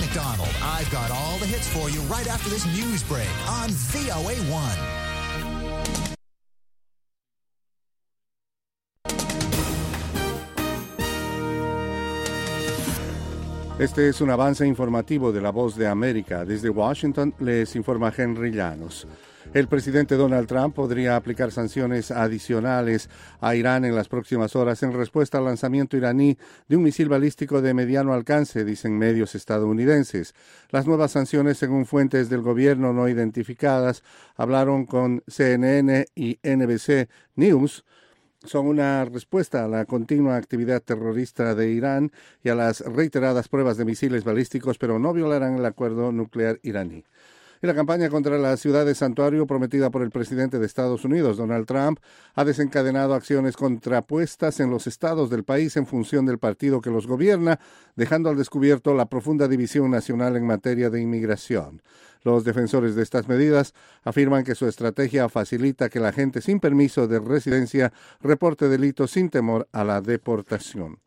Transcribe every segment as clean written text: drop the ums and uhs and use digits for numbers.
McDonald. I've got all the hits for you right after this news break on VOA1. Este es un avance informativo de La Voz de América. Desde Washington les informa Henry Llanos. El presidente Donald Trump podría aplicar sanciones adicionales a Irán en las próximas horas en respuesta al lanzamiento iraní de un misil balístico de mediano alcance, dicen medios estadounidenses. Las nuevas sanciones, según fuentes del gobierno no identificadas, hablaron con CNN y NBC News, son una respuesta a la continua actividad terrorista de Irán y a las reiteradas pruebas de misiles balísticos, pero no violarán el acuerdo nuclear iraní. Y la campaña contra la ciudad de santuario prometida por el presidente de Estados Unidos, Donald Trump, ha desencadenado acciones contrapuestas en los estados del país en función del partido que los gobierna, dejando al descubierto la profunda división nacional en materia de inmigración. Los defensores de estas medidas afirman que su estrategia facilita que la gente sin permiso de residencia reporte delitos sin temor a la deportación.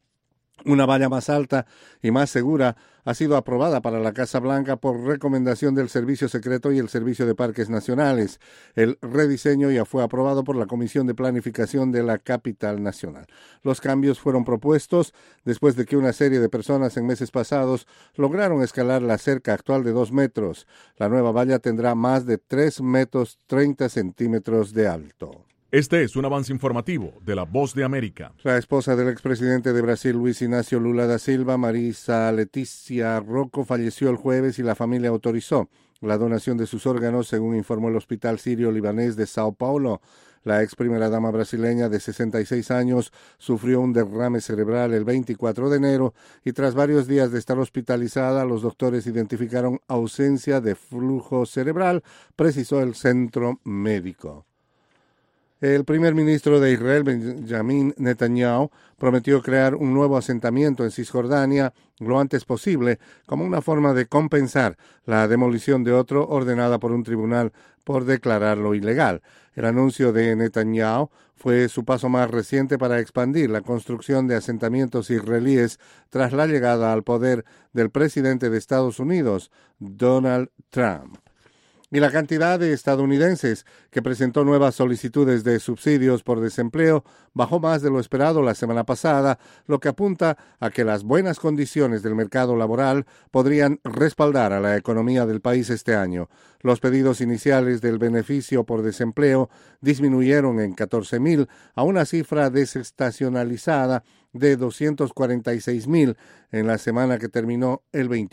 Una valla más alta y más segura ha sido aprobada para la Casa Blanca por recomendación del Servicio Secreto y el Servicio de Parques Nacionales. El rediseño ya fue aprobado por la Comisión de Planificación de la Capital Nacional. Los cambios fueron propuestos después de que una serie de personas en meses pasados lograron escalar la cerca actual de 2 metros. La nueva valla tendrá más de 3 metros 30 centímetros de alto. Este es un avance informativo de La Voz de América. La esposa del expresidente de Brasil, Luis Inácio Lula da Silva, Marisa Letícia Rocco, falleció el jueves y la familia autorizó la donación de sus órganos, según informó el Hospital Sirio-Libanés de Sao Paulo. La ex primera dama brasileña de 66 años sufrió un derrame cerebral el 24 de enero y tras varios días de estar hospitalizada, los doctores identificaron ausencia de flujo cerebral, precisó el centro médico. El primer ministro de Israel, Benjamin Netanyahu, prometió crear un nuevo asentamiento en Cisjordania lo antes posible como una forma de compensar la demolición de otro ordenada por un tribunal por declararlo ilegal. El anuncio de Netanyahu fue su paso más reciente para expandir la construcción de asentamientos israelíes tras la llegada al poder del presidente de Estados Unidos, Donald Trump. Y la cantidad de estadounidenses que presentó nuevas solicitudes de subsidios por desempleo bajó más de lo esperado la semana pasada, lo que apunta a que las buenas condiciones del mercado laboral podrían respaldar a la economía del país este año. Los pedidos iniciales del beneficio por desempleo disminuyeron en 14,000 a una cifra desestacionalizada de 246,000 en la semana que terminó el 21.